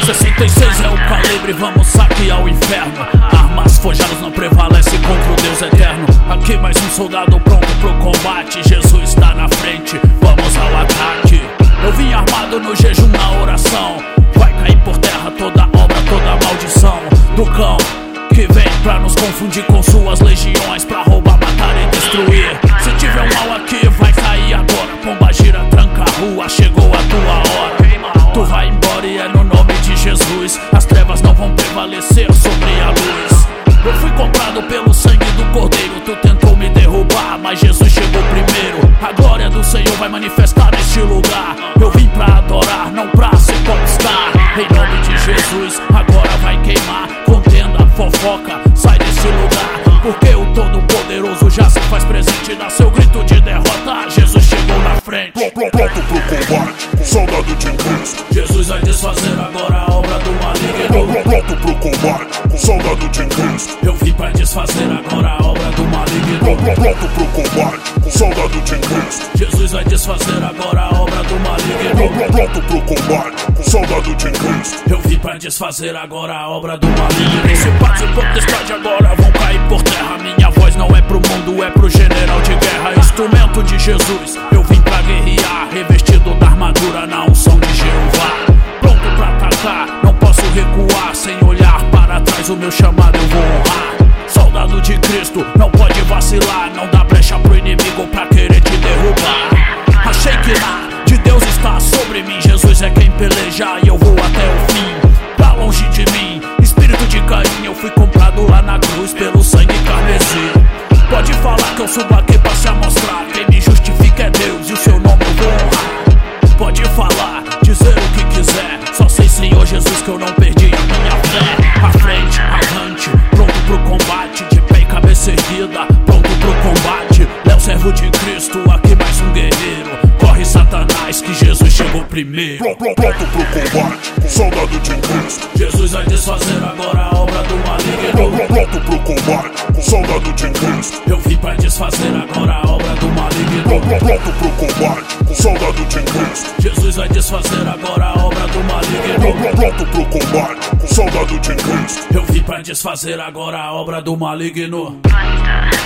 66 é o calibre, vamos saquear o inferno. Armas forjadas não prevalecem contra o Deus eterno. Aqui mais um soldado pronto pro combate. Jesus está na frente, vamos ao ataque. Eu vim armado no jejum, na oração. Vai cair por terra toda obra, toda maldição do cão que vem pra nos confundir com suas legiões, pra roubar, matar e destruir. Se tiver um mal aqui, vai cair agora. Pomba gira, tranca a rua, chegou a tua hora. Tu vai embora e é no nome de Jesus. As trevas não vão prevalecer sobre a luz. Eu fui comprado pelo sangue do Cordeiro. Tu tentou me derrubar, mas Jesus chegou primeiro. A glória do Senhor vai manifestar neste lugar. Eu vim pra adorar, não pra se conquistar. Em nome de Jesus, agora vai queimar. Contenda, fofoca, sai desse lugar. Porque o Todo-Poderoso já se faz presente. Dá seu grito de derrota, Jesus chegou na frente. Pronto pro combate, soldado de Cristo. Jesus vai desfazer agora a obra do maligno. Pronto pro combate, soldado de Cristo. Eu vim pra desfazer agora a obra do maligno. Pronto pro combate, soldado de Cristo. Jesus vai desfazer agora a obra do maligno. Pronto pro combate, soldado de Cristo. Eu vim pra desfazer agora a obra do maligno. Principados e potestades agora vão cair por terra. Minha voz não é pro mundo, é pro general de guerra. Instrumento de Jesus, eu vim pra guerrear. Revestido da armadura na unção de Jeová. Pronto pra atacar, não posso recuar. Sem olhar para trás, o meu chamado eu vou honrar. Soldado de Cristo, não pode vacilar. Não dá brecha pro inimigo pra querer te derrubar. Achei que lá de Deus está sobre mim. Jesus é quem peleja e eu vou até o fim. Pra longe de mim, espírito de Caim. Eu fui comprado lá na cruz pelo sangue carmesim. Pode falar que eu subo aqui pra se amostrar. Quem me justifica é Deus e o seu nome eu vou honrar. Pode falar, dizer o que quiser. Só sei, Senhor Jesus, que eu não perdi a minha fé. À frente, avante, pronto pro combate. De pé e cabeça erguida, pronto pro combate. Léo, servo de Cristo, aqui mais um guerreiro. Corre, Satanás, que Jesus chegou primeiro. Pronto pro combate, soldado de Cristo. Jesus vai desfazer agora a obra do maligno. Pronto pro combate, soldado de Cristo. Eu vim pra desfazer agora a obra do maligno. Pronto pro combate, soldado de Cristo. Jesus vai desfazer agora a obra do maligno. Pronto pro combate, soldado de Cristo. Eu vim pra desfazer agora a obra do maligno. Monster.